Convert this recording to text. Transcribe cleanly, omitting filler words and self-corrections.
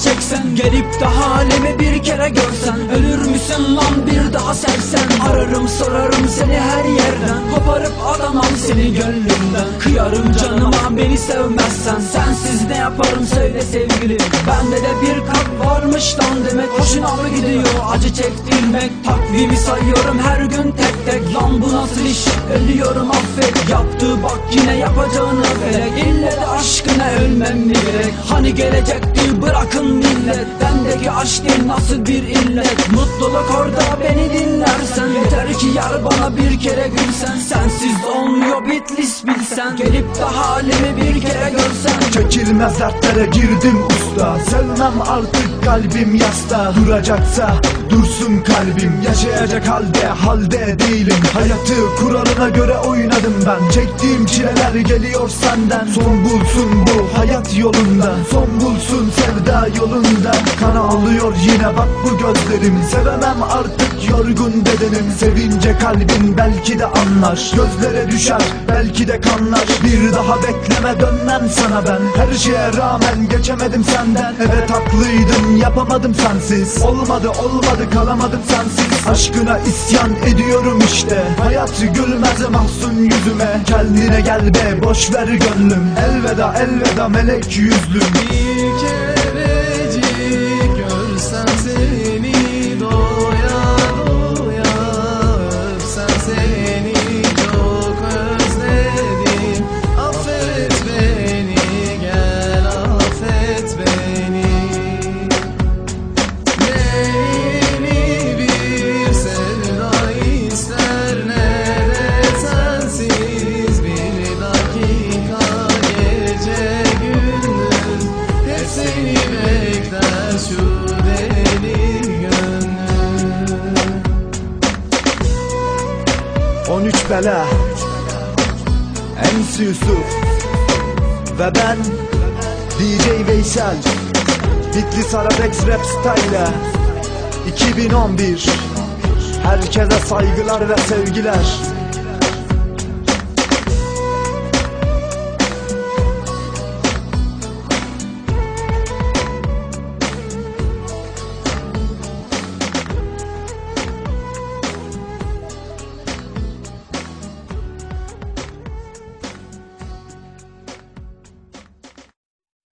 çeksen, gelip de halimi bir kere görsen, ölür müsün lan bir daha sevsen? Ararım sorarım seni her yerden, koparıp atamam seni gönlümden. Kıyarım canıma beni sevmezsen, sensiz ne yaparım söyle sevgilim. Bende de bir kalp varmış lan demek, hoşuna mı gidiyor acı çektirmek? Takvimi sayıyorum her gün tek tek, lan bu nasıl iş, ölüyorum affet. Yaptığı bak yine yapacağını felek, ille de aşkına ölmem mi gerek? Hani gelecekti bırakın millet, bendeki aşk değil nasıl bir illet? Mutluluk orada beni dinlersen, yeter ki yar bana bir kere gülsen. Sensiz olmuyor Bitlis bilsen, gelip de halimi bir kere görsen. Çekilmez dertlere girdim usta, sevmem artık kalbim yasta. Duracaksa dursun kalbim, yaşayacak halde değilim. Hayatı kuralına göre oynadım ben, çektiğim çileler geliyor senden. Son bulsun bu hayat yolunda, son bulsun sevda yolunda. Kan ağlıyor yine bak bu gözlerim, sevemem artık yorgun bedenim. Sevince kalbin belki de anlar, gözlere düşer belki de kanlar. Bir daha bekleme dönmem sana ben, her şeye rağmen geçemedim senden. Evet haklıydın yapamadım sensiz, olmadı kalamadım sensiz. Aşkına isyan ediyorum işte, hayat gülmez mahzun yüzüme. Kendine gel be boş ver gönlüm, elveda melek yüzlüm. Bir kerecik görsem seni, doya öpsem seni, çok özledim. Affet beni, gel affet beni. Yeni bir sevda ister, ne de sensiz bir dakika, gece gündüz hep seni bekler şu deli gönlüm. 13 bela MC Yusuf ve ben DJ Veysel, Bitlis Arabex Rap Style 2011. Herkese saygılar ve sevgiler.